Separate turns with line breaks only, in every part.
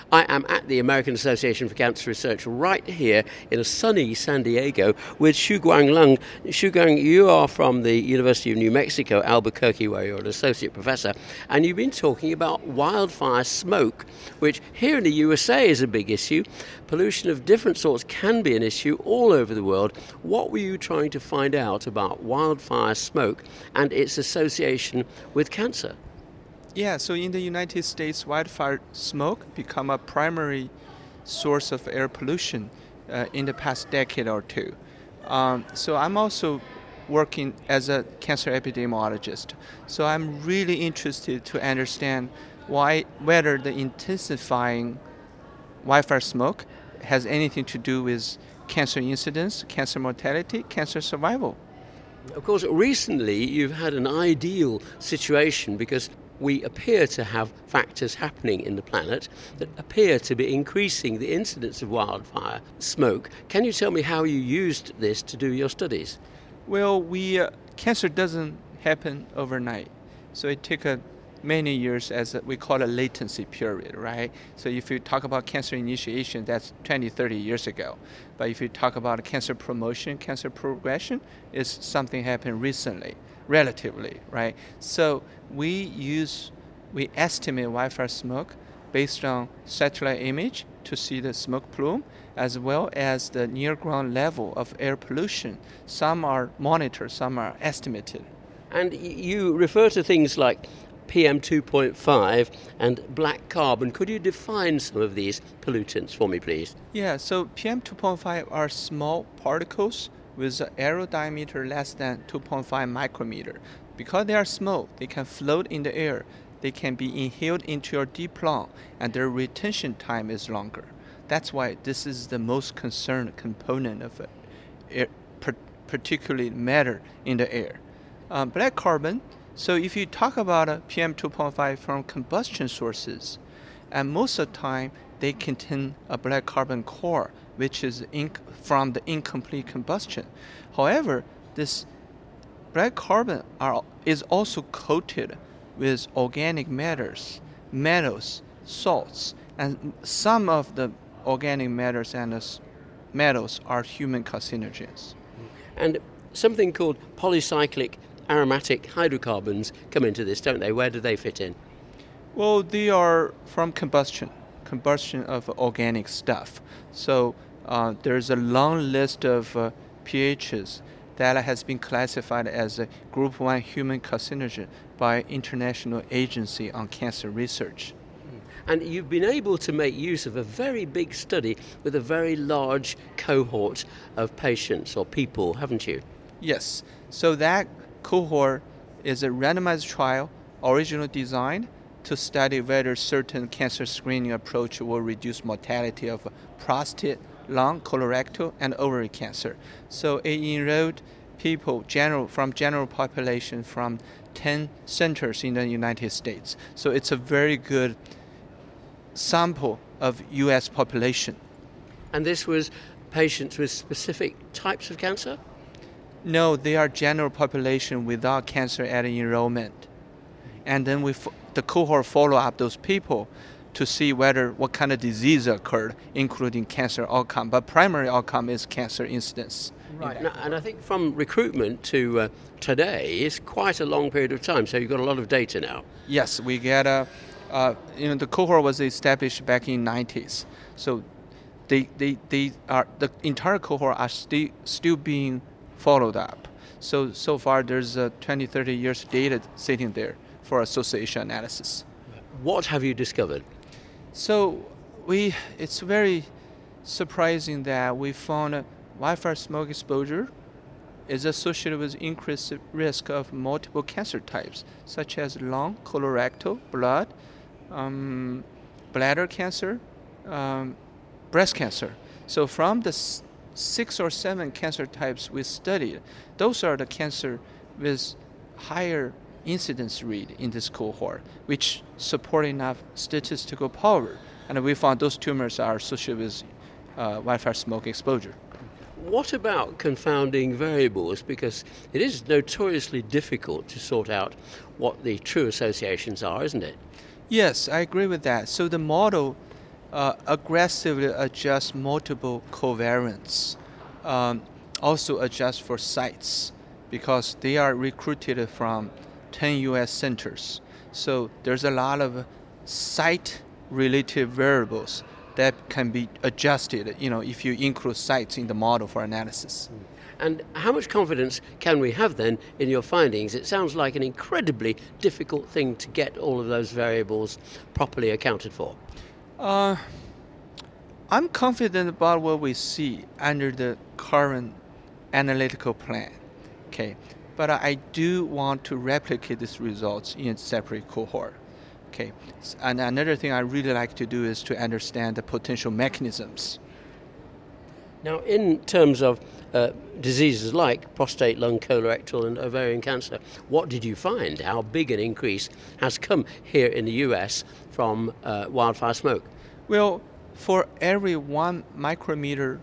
I am at the American Association for Cancer Research right here in a sunny San Diego with Xuguang Lung. Xuguang, you are from the University of New Mexico, Albuquerque, where you're an associate professor, and you've been talking about wildfire smoke, which here in the USA is a big issue. Pollution of different sorts can be an issue all over the world. What were you trying to find out about wildfire smoke and its association with cancer?
Yeah, so in the United States, wildfire smoke become a primary source of air pollution in the past decade or two. So I'm also working as a cancer epidemiologist. So I'm really interested to understand whether the intensifying wildfire smoke has anything to do with cancer incidence, cancer mortality, cancer survival.
Of course, recently you've had an ideal situation because we appear to have factors happening in the planet that appear to be increasing the incidence of wildfire smoke. Can you tell me how you used this to do your studies?
Well, cancer doesn't happen overnight. So it takes many years we call a latency period, right? So if you talk about cancer initiation, that's 20, 30 years ago. But if you talk about cancer promotion, cancer progression, it's something happened recently, relatively, right? So we estimate wildfire smoke based on satellite image to see the smoke plume as well as the near ground level of air pollution. Some are monitored, some are estimated.
And you refer to things like PM 2.5 and black carbon. Could you define some of these pollutants for me, please?
Yeah, so PM 2.5 are small particles with an aero diameter less than 2.5 micrometer. Because they are small, they can float in the air. They can be inhaled into your deep lung, and their retention time is longer. That's why this is the most concerned component of air, particularly matter in the air. Black carbon. So if you talk about PM 2.5 from combustion sources, and most of the time they contain a black carbon core, which is from the incomplete combustion. However, this black carbon is also coated with organic matters, metals, salts, and some of the organic matters and metals are human carcinogens.
And something called polycyclic aromatic hydrocarbons come into this, don't they? Where do they fit in?
Well, they are from combustion of organic stuff. So there's a long list of pHs that has been classified as a Group 1 human carcinogen by International Agency on Cancer Research.
And you've been able to make use of a very big study with a very large cohort of patients or people, haven't you?
Yes. So that cohort is a randomized trial, originally designed to study whether certain cancer screening approach will reduce mortality of prostate, lung, colorectal, and ovary cancer. So it enrolled people from general population from 10 centers in the United States. So it's a very good sample of U.S. population.
And this was patients with specific types of cancer?
No, they are general population without cancer at enrollment. And then the cohort follow up those people to see what kind of disease occurred, including cancer outcome. But primary outcome is cancer incidence.
Right, and I think from recruitment to today is quite a long period of time, so you've got a lot of data now.
Yes, we get the cohort was established back in 90s. So the entire cohort are still being followed up. So far there's 20, 30 years data sitting there for association analysis.
What have you discovered?
So it's very surprising that we found wildfire smoke exposure is associated with increased risk of multiple cancer types, such as lung, colorectal, blood, bladder cancer, breast cancer. So from the 6 or 7 cancer types we studied, those are the cancer with higher incidence rate in this cohort, which support enough statistical power. And we found those tumors are associated with wildfire smoke exposure.
What about confounding variables? Because it is notoriously difficult to sort out what the true associations are, isn't it?
Yes, I agree with that. So the model aggressively adjust multiple covariants, also adjust for sites because they are recruited from 10 US centers. So there's a lot of site-related variables that can be adjusted, if you include sites in the model for analysis.
And how much confidence can we have then in your findings? It sounds like an incredibly difficult thing to get all of those variables properly accounted for.
I'm confident about what we see under the current analytical plan. Okay, but I do want to replicate these results in a separate cohort. Okay, and another thing I really like to do is to understand the potential mechanisms.
Now, in terms of diseases like prostate, lung, colorectal, and ovarian cancer, what did you find? How big an increase has come here in the US from wildfire smoke?
Well, for every 1 microgram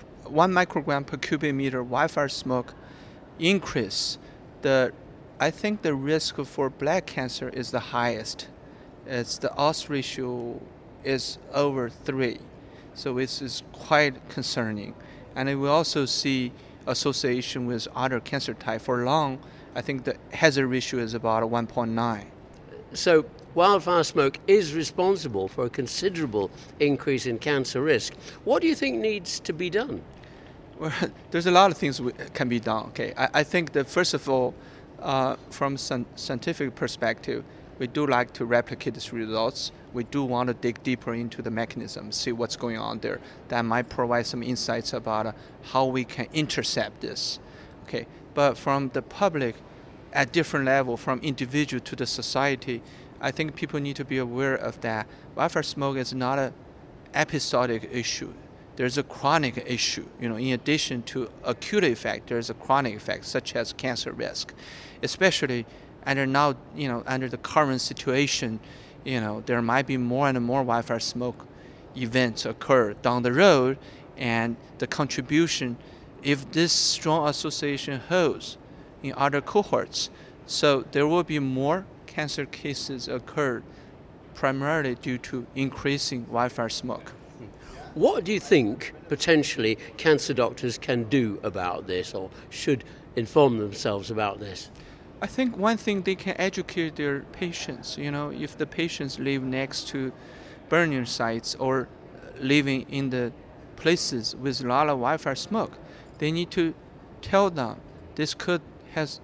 per cubic meter wildfire smoke increase, I think the risk for black cancer is the highest. The odds ratio is over 3. So this is quite concerning. And we also see association with other cancer types. For lung, I think the hazard ratio is about 1.9.
So wildfire smoke is responsible for a considerable increase in cancer risk. What do you think needs to be done?
Well, there's a lot of things can be done. Okay, I think that first of all, from scientific perspective, we do like to replicate these results. We do want to dig deeper into the mechanism, see what's going on there. That might provide some insights about how we can intercept this. Okay, but from the public, at different level, from individual to the society, I think people need to be aware of that. Wildfire smoke is not an episodic issue. There's a chronic issue. In addition to acute effect, there's a chronic effect, such as cancer risk, especially under the current situation. There might be more and more wildfire smoke events occur down the road, and the contribution, if this strong association holds in other cohorts, so there will be more cancer cases occur primarily due to increasing wildfire smoke.
What do you think potentially cancer doctors can do about this or should inform themselves about this?
I think one thing, they can educate their patients. If the patients live next to burning sites or living in the places with a lot of wildfire smoke, they need to tell them this could have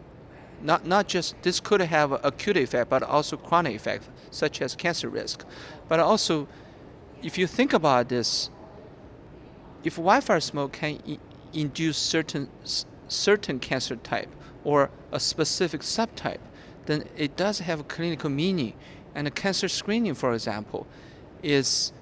acute effect, but also chronic effect, such as cancer risk. But also, if you think about this, if wildfire smoke can induce certain cancer type or a specific subtype, then it does have a clinical meaning. And the cancer screening, for example, is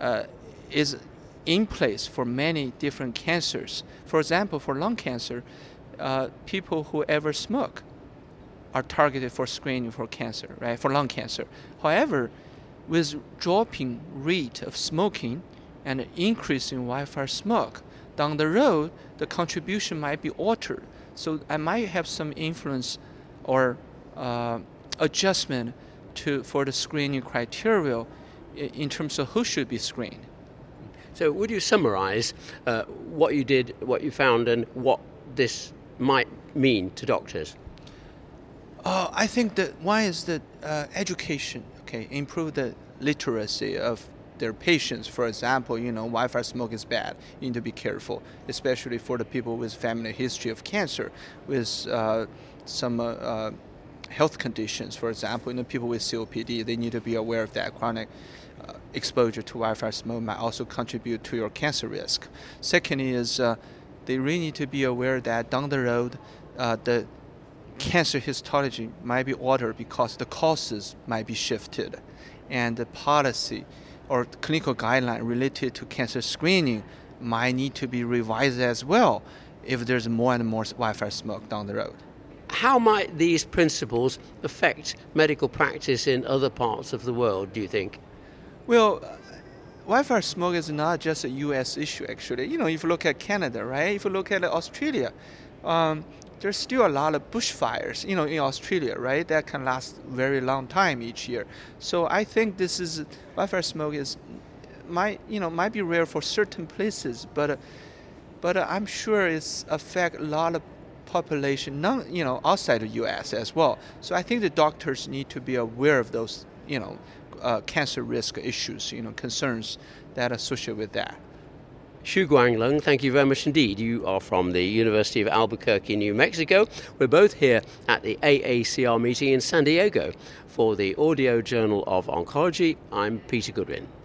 in place for many different cancers. For example, for lung cancer, people who ever smoke are targeted for screening for cancer, right? For lung cancer. However, with dropping rate of smoking and increasing wildfire smoke, down the road, the contribution might be altered. So I might have some influence or adjustment for the screening criteria in terms of who should be screened.
So would you summarize what you did, what you found, and what this might mean to doctors?
I think that one is the education, improve the literacy of their patients. For example, wildfire smoke is bad. You need to be careful, especially for the people with family history of cancer, with some health conditions. For example, people with COPD, they need to be aware of that. Chronic exposure to wildfire smoke might also contribute to your cancer risk. Secondly is they really need to be aware that down the road, the cancer histology might be altered because the causes might be shifted, and the policy or clinical guideline related to cancer screening might need to be revised as well if there's more and more wildfire smoke down the road.
How might these principles affect medical practice in other parts of the world, do you think?
Well, wildfire smoke is not just a U.S. issue, actually. If you look at Canada, right? If you look at Australia, there's still a lot of bushfires, in Australia, right? That can last very long time each year. So I think wildfire smoke is might be rare for certain places, but I'm sure it's affect a lot of population, outside the U.S. as well. So I think the doctors need to be aware of those, cancer risk issues, concerns that associate with that.
Xuguang Lung, thank you very much indeed. You are from the University of Albuquerque, New Mexico. We're both here at the AACR meeting in San Diego. For the Audio Journal of Oncology, I'm Peter Goodwin.